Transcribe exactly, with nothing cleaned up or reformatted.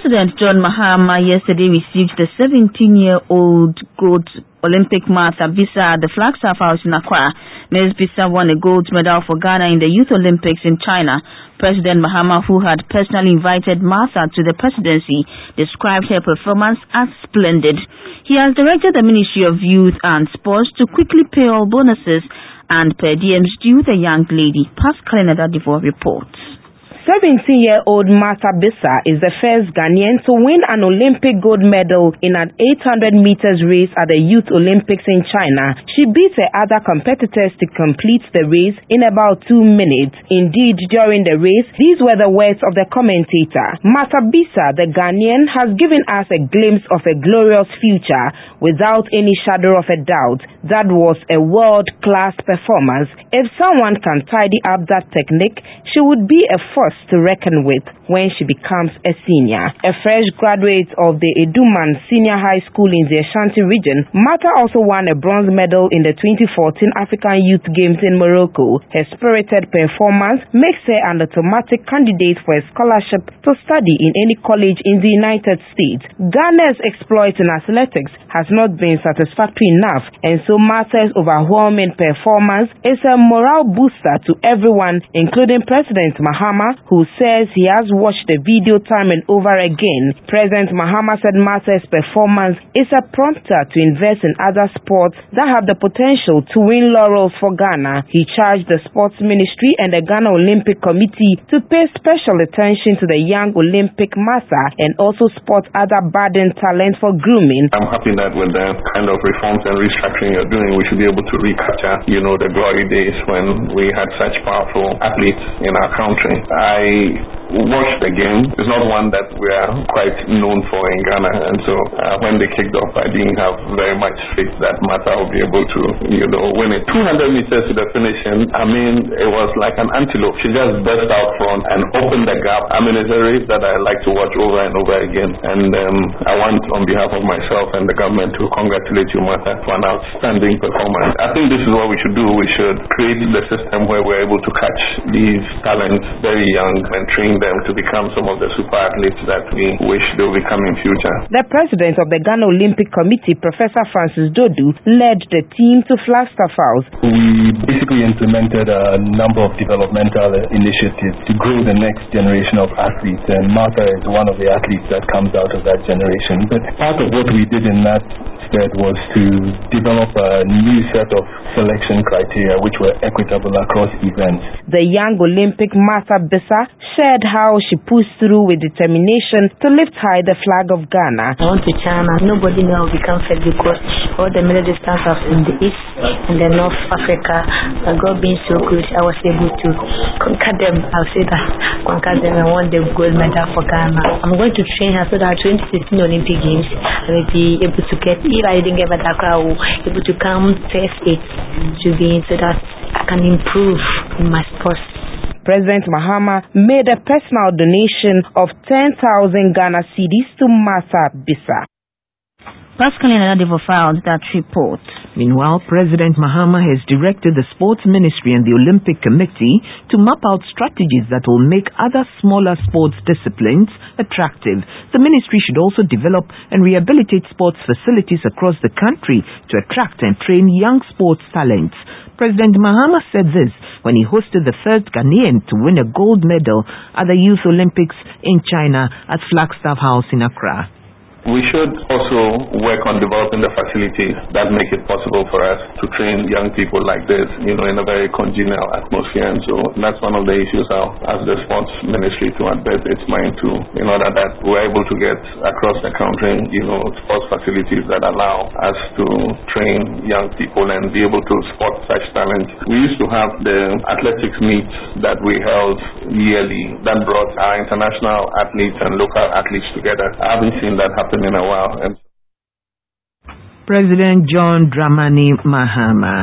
President John Mahama yesterday received the seventeen-year-old gold Olympic Martha Bisa at the Flagstaff House in Accra. Miz Bisa won a gold medal for Ghana in the Youth Olympics in China. President Mahama, who had personally invited Martha to the presidency, described her performance as splendid. He has directed the Ministry of Youth and Sports to quickly pay all bonuses and per diems due the young lady. Pascal Nadadivo reports. seventeen-year-old Martha Bisa is the first Ghanaian to win an Olympic gold medal in an eight hundred meters race at the Youth Olympics in China. She beat her other competitors to complete the race in about two minutes. Indeed, during the race, these were the words of the commentator. Martha Bisa, the Ghanaian, has given us a glimpse of a glorious future without any shadow of a doubt. That was a world-class performance. If someone can tidy up that technique, she would be a force to reckon with when she becomes a senior. A fresh graduate of the Eduman Senior High School in the Ashanti region, Martha also won a bronze medal in the twenty fourteen African Youth Games in Morocco. Her spirited performance makes her an automatic candidate for a scholarship to study in any college in the United States. Ghana's exploit in athletics has not been satisfactory enough, and so Martha's overwhelming performance is a morale booster to everyone, including President Mahama, who says he has watched the video time and over again. President Mahama said Martha's performance is a prompter to invest in other sports that have the potential to win laurels for Ghana. He charged the Sports Ministry and the Ghana Olympic Committee to pay special attention to the young Olympic Martha and also spot other budding talent for grooming. I'm happy that with the kind of reforms and restructuring you're doing, we should be able to recapture, you know, the glory days when we had such powerful athletes in our country. I watched the game. It's not one that we are quite known for in Ghana, and so uh, when they kicked off, I didn't have very much faith that Martha will be able to, you know, win it. two hundred meters to the finish, and I mean, it was like an antelope. She just burst out front and opened the gap. I mean, it's a race that I like to watch over and over again, and um, I want, on behalf of myself and the government, to congratulate you, Martha, for an outstanding performance. I think this is what we should do. We should create the system where we're able to catch these talents very young and train them to become some of the super athletes that we wish they will become in future. The president of the Ghana Olympic Committee, Professor Francis Dodu, led the team to Flagstaff House. We basically implemented a number of developmental initiatives to grow the next generation of athletes, and Martha is one of the athletes that comes out of that generation. But part of what we did in that stead was to develop a new set of selection criteria which were equitable across events. The young Olympic Martha Bisa shared how she pushed through with determination to lift high the flag of Ghana. I went to China. Nobody knew I would become fit because all the middle distance was in the East and the North Africa. And God being so good, I was able to conquer them. I'll say that. Conquer them and won the gold medal for Ghana. I'm going to train her so that twenty sixteen Olympic Games I will be able to get, if I didn't get medal, I will be able to come first eight to be so that I can improve in my sports. President Mahama made a personal donation of ten thousand Ghana cedis to Martha Bisa. Pascal Nadadivo filed that report. Meanwhile, President Mahama has directed the Sports Ministry and the Olympic Committee to map out strategies that will make other smaller sports disciplines attractive. The ministry should also develop and rehabilitate sports facilities across the country to attract and train young sports talents. President Mahama said this when he hosted the first Ghanaian to win a gold medal at the Youth Olympics in China at Flagstaff House in Accra. We should also work on developing the facilities that make it possible for us to train young people like this, you know, in a very congenial atmosphere. And so that's one of the issues I'll ask the Sports Ministry to advert its mind to, in order that we're able to get across the country, you know, sports facilities that allow us to train young people and be able to spot such talent. We used to have the athletics meets that we held yearly that brought our international athletes and local athletes together. I haven't seen that happen in a while. And President John Dramani Mahama